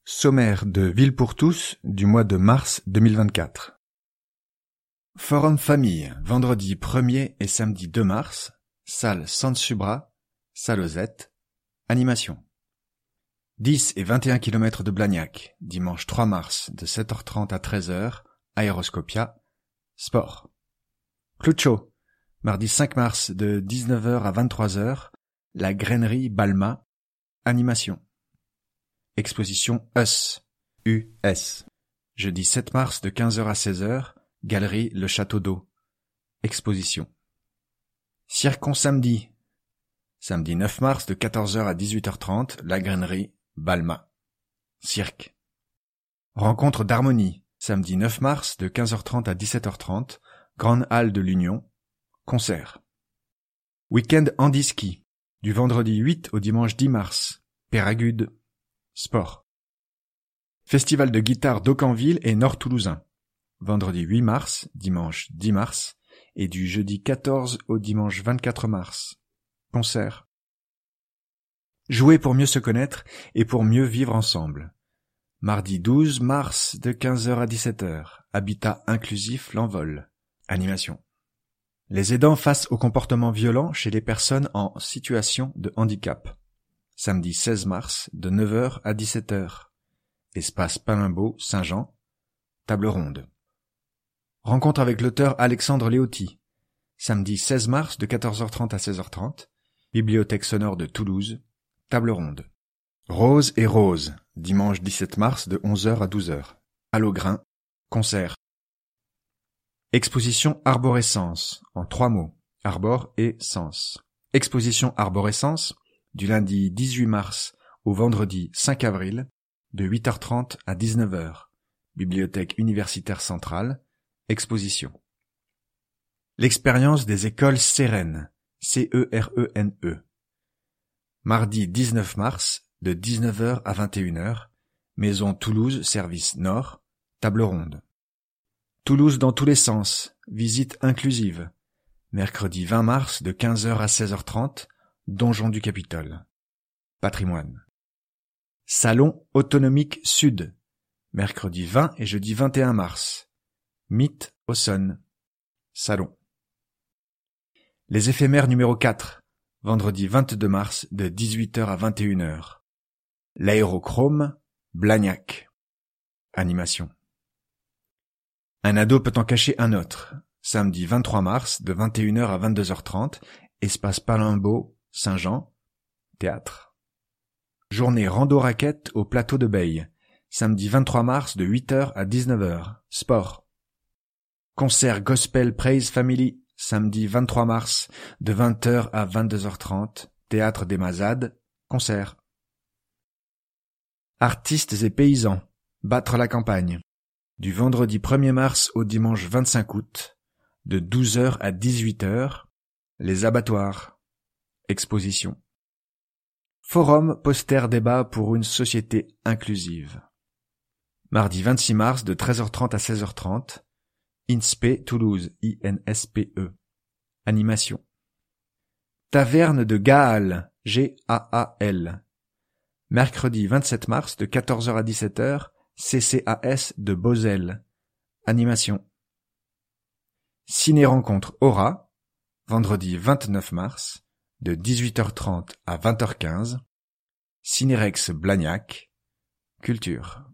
Sommaire de Ville pour tous du mois de mars 2024. Forum Famille, vendredi 1er et samedi 2 mars, salle San Subra, salle Ozette, animation. 10 et 21 km de Blagnac, dimanche 3 mars de 7h30 à 13h, Aéroscopia, sport. Cloucho, mardi 5 mars de 19h à 23h, la grainerie Balma, animation. Exposition US, US. Jeudi 7 mars de 15h à 16h, galerie Le Château d'Eau. Exposition. Circon samedi. Samedi 9 mars de 14h à 18h30, la grainerie Balma. Cirque. Rencontre d'harmonie. Samedi 9 mars de 15h30 à 17h30, Grande Halle de l'Union. Concert. Week-end handi-ski. Du vendredi 8 au dimanche 10 mars. Péragude. Sport. Festival de guitare d'Aucanville et Nord-Toulousain. Vendredi 8 mars, dimanche 10 mars et du jeudi 14 au dimanche 24 mars. Concert. Jouer pour mieux se connaître et pour mieux vivre ensemble. Mardi 12 mars de 15h à 17h. Habitat inclusif L'Envol. Animation. Les aidants face au comportement violent chez les personnes en situation de handicap. Samedi 16 mars, de 9h à 17h. Espace Palimbo, Saint-Jean. Table ronde. Rencontre avec l'auteur Alexandre Léoty. Samedi 16 mars, de 14h30 à 16h30. Bibliothèque sonore de Toulouse. Table ronde. Rose et Rose. Dimanche 17 mars, de 11h à 12h. Allogrin. Concert. Exposition Arborescence. En 3 mots. Arbore et sens. Exposition Arborescence. Du lundi 18 mars au vendredi 5 avril, de 8h30 à 19h. Bibliothèque universitaire centrale. Exposition. L'expérience des écoles Cerene. C-E-R-E-N-E. Mardi 19 mars, de 19h à 21h. Maison Toulouse, service Nord. Table ronde. Toulouse dans tous les sens. Visite inclusive. Mercredi 20 mars, de 15h à 16h30. Donjon du Capitole. Patrimoine. Salon autonomique Sud. Mercredi 20 et jeudi 21 mars. Mythe Aussonne. Salon. Les éphémères numéro 4. Vendredi 22 mars de 18h à 21h. L'aérochrome Blagnac. Animation. Un ado peut en cacher un autre. Samedi 23 mars de 21h à 22h30. Espace Palimbo, Saint-Jean, théâtre. Journée rando-raquette au plateau de Beille. Samedi 23 mars de 8h à 19h. Sport. Concert Gospel Praise Family. Samedi 23 mars de 20h à 22h30. Théâtre des Mazades. Concert. Artistes et paysans. Battre la campagne. Du vendredi 1er mars au dimanche 25 août. De 12h à 18h. Les abattoirs. Exposition. Forum poster débat pour une société inclusive. Mardi 26 mars de 13h30 à 16h30. INSPE Toulouse, I-N-S-P-E. Animation. Taverne de Gaal, G-A-A-L. Mercredi 27 mars de 14h à 17h. CCAS de Beauzelle. Animation. Ciné-rencontre Aura. Vendredi 29 mars, de 18h30 à 20h15, Cinérex Blagnac, Culture.